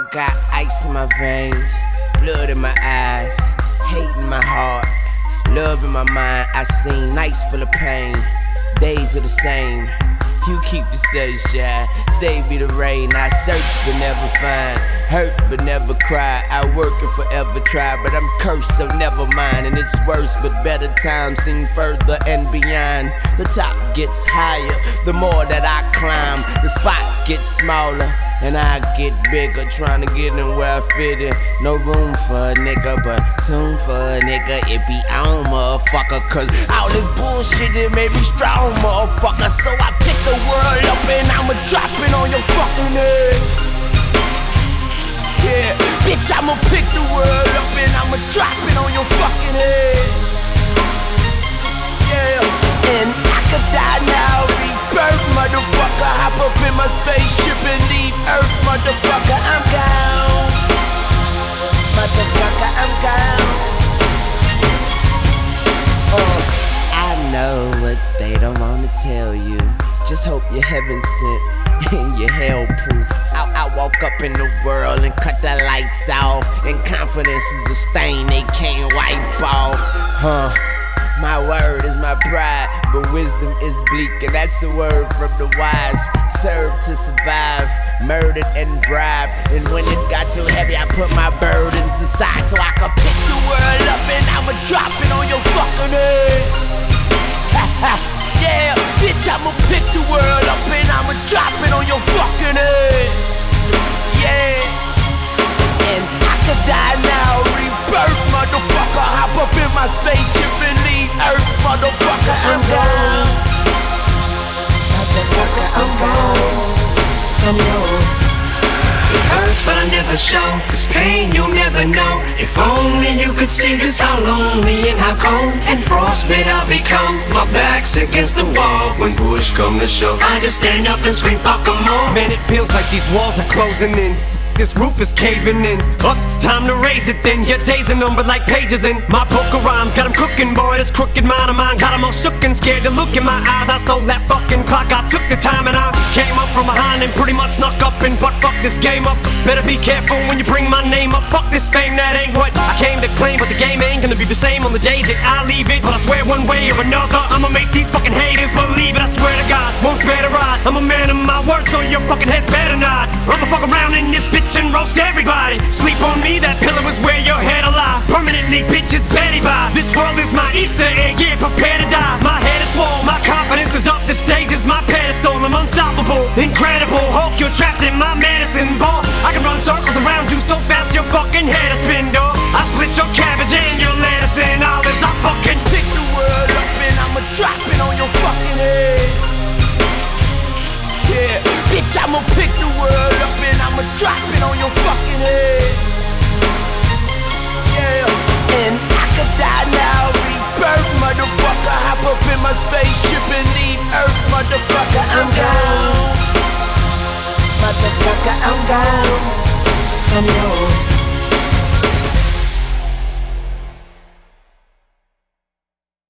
got ice in my veins, blood in my eyes, hate in my heart, love in my mind. I seen nights full of pain, days are the same. You keep the sunshine, save me the rain. I search but never find, hurt but never cry. I work and forever try, but I'm cursed, so never mind. And it's worse, but better times seem further and beyond. The top gets higher, the more that I climb. The spot gets smaller, and I get bigger, trying to get in where I fit in. No room for a nigga, but soon for a nigga it be on, motherfucker. Cause all this bullshit that made me strong, motherfucker. So I pick the world up and I'ma drop it on your fucking head. Yeah, bitch, I'ma pick the world up and I'ma drop it on your fucking head. Yeah, and I could die now, rebirth, motherfucker. Hop up in my spaceship and leave Earth, motherfucker. I'm gone, motherfucker, I'm gone. I know what they don't wanna tell you. Just hope you're heaven sent and you're hell proof. I walk up in the world and cut the lights off, and confidence is a stain they can't wipe off. My word is my pride, but wisdom is bleak, and that's a word from the wise. Serve to survive, murdered and bribed. And when it got too heavy, I put my burdens aside so I could pick the world up and I'ma drop it on your fucking head. Yeah, bitch, I'ma pick the world up and I'ma drop it on your fucking head. Yeah, and I could die now, rebirth, motherfucker. Hop up in my spaceship and leave Earth, motherfucker. I'm gone, motherfucker, I'm gone. I'm gone. It hurts but I never show, this pain you'll never know. If only you could see just how lonely and how cold and frostbit I've become. My back's against the wall when push come to shove. I just stand up and scream fuck 'em all. Man, it feels like these walls are closing in. This roof is caving in. Up, it's time to raise it then. Your days are numbered like pages in my book of rhymes. Got 'em cooking, boy, this crooked mind of mine. Got 'em all shook and scared to look in my eyes. I stole that fucking clock, I took the time and I came up from behind and pretty much snuck up and butt fuck this game up. Better be careful when you bring my name up. Fuck this fame, that ain't what I came to claim. But the game ain't gonna be the same on the day that I leave it. But I swear one way or another, I'ma make these fucking haters believe it. I swear to God, won't spare the ride. I'm a man of my word, so your fucking head's better not. I'ma fuck around in this bitch and roast everybody. Sleep on me, that pillow is where your head alive. Permanently, bitch, it's Betty Bye. This world is my Easter egg, yeah, prepare to die. My head is swole, my confidence is up. The stage is my pedestal, I'm unstoppable, incredible. Hulk, you're trapped in my medicine ball. I can run circles around you so fast your fucking head is spin, dog. I split your cabbage and your lettuce and olives. I fucking pick the world up and I'ma drop it on your fucking head. Yeah, bitch, I'ma pick the world up and I'ma drop it on your fucking head. Yeah, and I could die now, rebirth, motherfucker. Hop up in my spaceship and leave Earth, motherfucker. I'm gone, motherfucker, I'm gone. I'm gone.